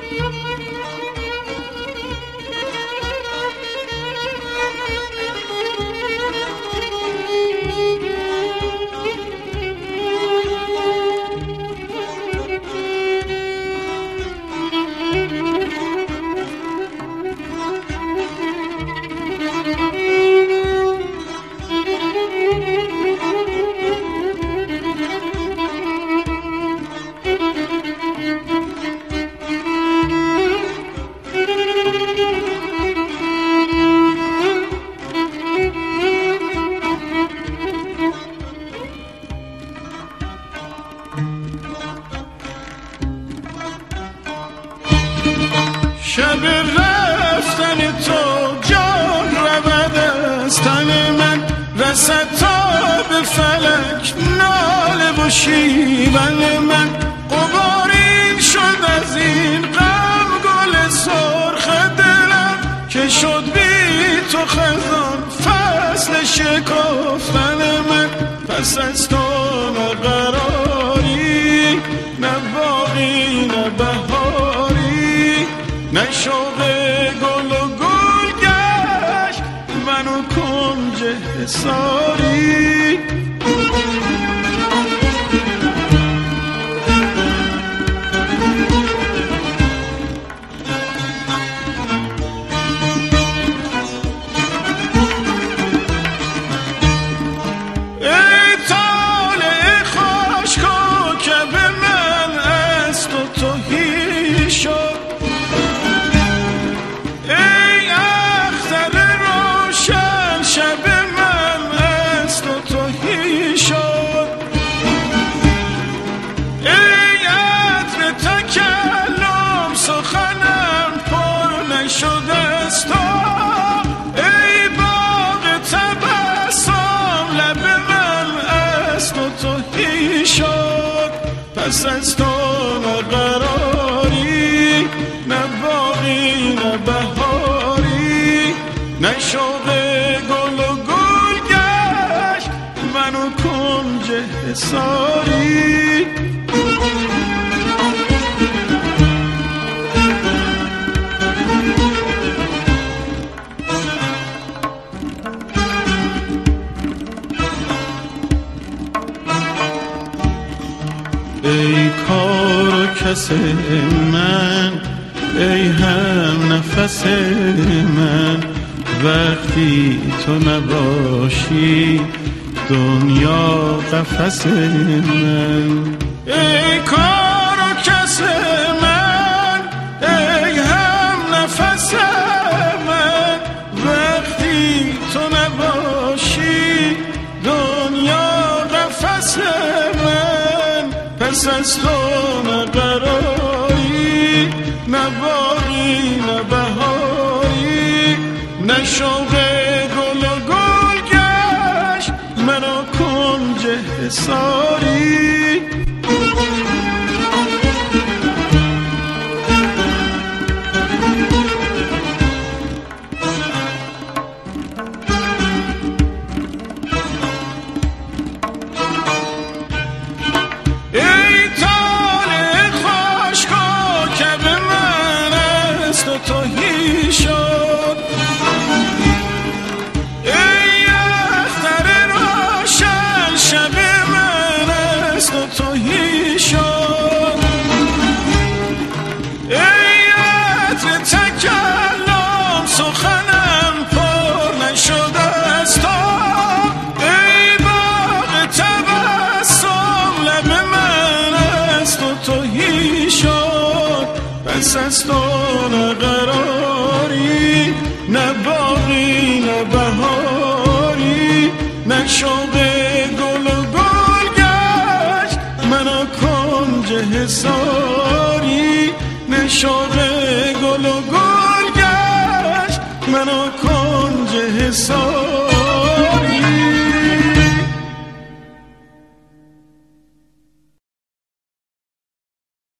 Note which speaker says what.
Speaker 1: شب رفتن تو جان رود از تن من، رسد تا به فلک ناله و شیون من. غبارین شد از این غم گل سرخ دلم، که شد بی تو خزان فصل شکفتن من. پس از تو نه قراری، نه باقی نه بهاری، نه شوق گل و گل گشت منو کنج حصاری. ای طالع خوش کوکب من از تو تهی شد، شب من از تو تهی شد. ای عطر تکلم سخنم پر نشد از تو، ای باغ تبسم لب من از تو تهی شد. پس از تو نه قراری، نه باقی نه بهاری، نه شوق منو کنج حصاری. ای کار و کس من، ای هم نفس من، وقتی تو نباشی دنیا قفس من. ای کار و کس من، ای هم نفس من، وقتی تو نباشی دنیا قفس من. پس از تو نه قراری، نه باقی نه بهاری، نه شوق گل و گل گشت منو کنج حصاری. ای طالع خوش کوکب من از تو تهی شد، ای اختر روشن شب من از تو تهی شد. ای عطر تکلم سخنم پر نشد از تو، ای باغ تبسم لب من از تو تهی شد. پس از تو نه قراری، نه باقی نه بهاری، نه شوق گل و گل گشت منو کنج حصاری. نه شوق گل و گل گشت منو کنج حصاری.